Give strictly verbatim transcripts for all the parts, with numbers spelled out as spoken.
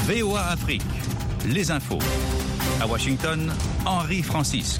V O A Afrique, les infos. À Washington, Henri Francisque.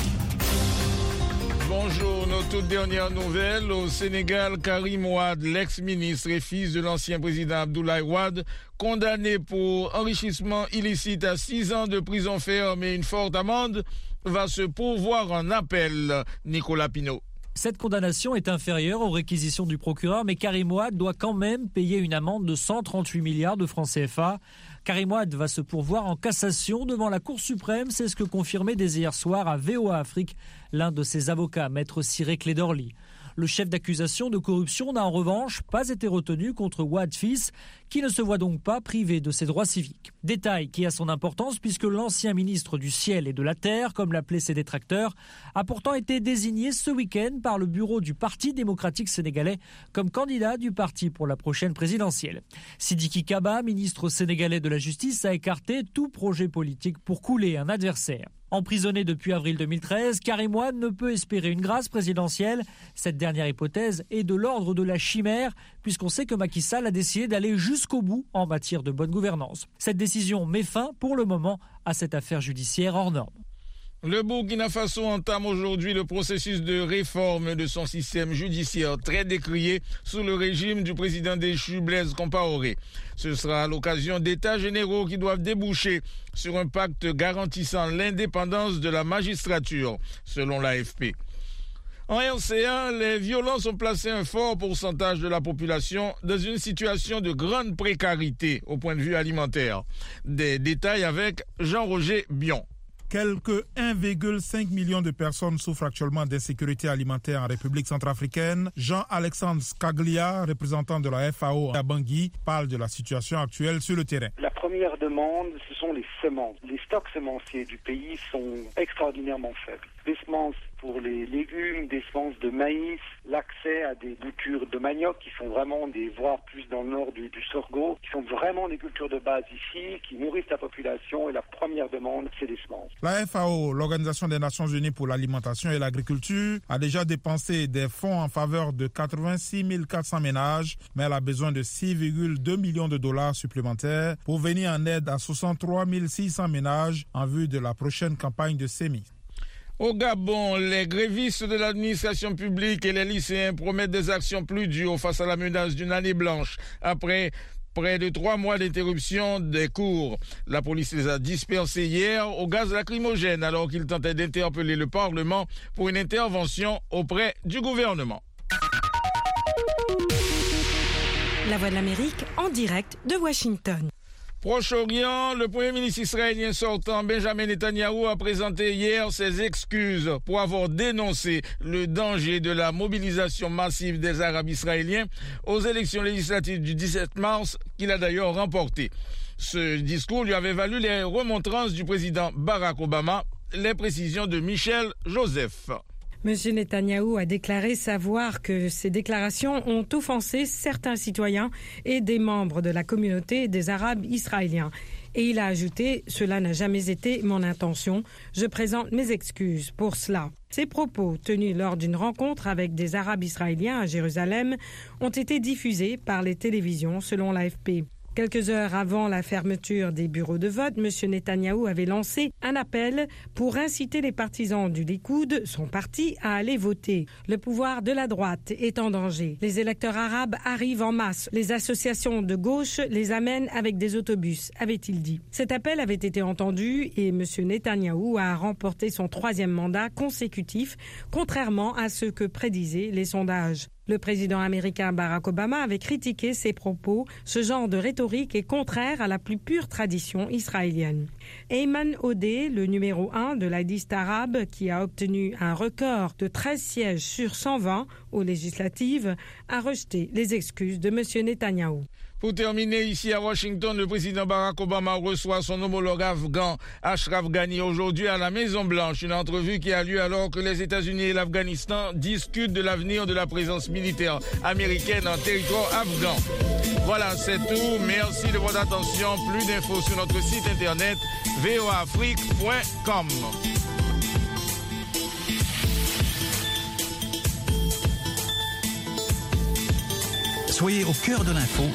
Bonjour, nos toutes dernières nouvelles. Au Sénégal, Karim Wade, l'ex-ministre et fils de l'ancien président Abdoulaye Wade, condamné pour enrichissement illicite à six ans de prison ferme et une forte amende, va se pourvoir en appel. Nicolas Pinault. Cette condamnation est inférieure aux réquisitions du procureur, mais Karim Wade doit quand même payer une amende de cent trente-huit milliards de francs C F A. Karim Wade va se pourvoir en cassation devant la Cour suprême, c'est ce que confirmait dès hier soir à V O A Afrique l'un de ses avocats, maître Cyril Clédorli. Le chef d'accusation de corruption n'a en revanche pas été retenu contre Wade fils, qui ne se voit donc pas privé de ses droits civiques. Détail qui a son importance puisque l'ancien ministre du ciel et de la terre, comme l'appelaient ses détracteurs, a pourtant été désigné ce week-end par le bureau du Parti démocratique sénégalais comme candidat du parti pour la prochaine présidentielle. Sidiki Kaba, ministre sénégalais de la Justice, a écarté tout projet politique pour couler un adversaire. Emprisonné depuis avril deux mille treize, Karim Wade ne peut espérer une grâce présidentielle. Cette dernière hypothèse est de l'ordre de la chimère, puisqu'on sait que Macky Sall a décidé d'aller jusqu'au bout en matière de bonne gouvernance. Cette décision met fin, pour le moment, à cette affaire judiciaire hors norme. Le Burkina Faso entame aujourd'hui le processus de réforme de son système judiciaire très décrié sous le régime du président déchu Blaise Compaoré. Ce sera à l'occasion d'états généraux qui doivent déboucher sur un pacte garantissant l'indépendance de la magistrature, selon l'A F P. En R C A, les violences ont placé un fort pourcentage de la population dans une situation de grande précarité au point de vue alimentaire. Des détails avec Jean-Roger Bion. Quelque un virgule cinq million de personnes souffrent actuellement d'insécurité alimentaire en République centrafricaine. Jean-Alexandre Scaglia, représentant de la F A O à Bangui, parle de la situation actuelle sur le terrain. La première demande, ce sont les semences. Les stocks semenciers du pays sont extraordinairement faibles. Des semences pour les légumes, des semences de maïs, l'accès à des cultures de manioc qui sont vraiment des, voire plus dans le nord du, du sorgho, qui sont vraiment des cultures de base ici, qui nourrissent la population, et la première demande, c'est des semences. La F A O, l'Organisation des Nations Unies pour l'alimentation et l'agriculture, a déjà dépensé des fonds en faveur de quatre-vingt-six mille quatre cents ménages, mais elle a besoin de six virgule deux millions de dollars supplémentaires pour venir en aide à soixante-trois mille six cents ménages en vue de la prochaine campagne de semis. Au Gabon, les grévistes de l'administration publique et les lycéens promettent des actions plus dures face à la menace d'une année blanche après près de trois mois d'interruption des cours. La police les a dispersés hier au gaz lacrymogène alors qu'ils tentaient d'interpeller le Parlement pour une intervention auprès du gouvernement. La Voix de l'Amérique en direct de Washington. Proche-Orient, le premier ministre israélien sortant Benjamin Netanyahou a présenté hier ses excuses pour avoir dénoncé le danger de la mobilisation massive des Arabes israéliens aux élections législatives du dix-sept mars, qu'il a d'ailleurs remportées. Ce discours lui avait valu les remontrances du président Barack Obama, les précisions de Michel Joseph. Monsieur Netanyahou a déclaré savoir que ces déclarations ont offensé certains citoyens et des membres de la communauté des Arabes israéliens. Et il a ajouté « Cela n'a jamais été mon intention. Je présente mes excuses pour cela ». Ces propos, tenus lors d'une rencontre avec des Arabes israéliens à Jérusalem, ont été diffusés par les télévisions selon l'A F P. Quelques heures avant la fermeture des bureaux de vote, M. Netanyahou avait lancé un appel pour inciter les partisans du Likoud, son parti, à aller voter. Le pouvoir de la droite est en danger. Les électeurs arabes arrivent en masse. Les associations de gauche les amènent avec des autobus, avait-il dit. Cet appel avait été entendu et M. Netanyahou a remporté son troisième mandat consécutif, contrairement à ce que prédisaient les sondages. Le président américain Barack Obama avait critiqué ces propos. Ce genre de rhétorique est contraire à la plus pure tradition israélienne. Ayman Odeh, le numéro un de la liste arabe, qui a obtenu un record de treize sièges sur cent vingt aux législatives, a rejeté les excuses de M. Netanyahou. Pour terminer, ici à Washington, le président Barack Obama reçoit son homologue afghan Ashraf Ghani aujourd'hui à la Maison-Blanche. Une entrevue qui a lieu alors que les États-Unis et l'Afghanistan discutent de l'avenir de la présence militaire américaine en territoire afghan. Voilà, c'est tout. Merci de votre attention. Plus d'infos sur notre site internet v o a afrique point com. Soyez au cœur de l'info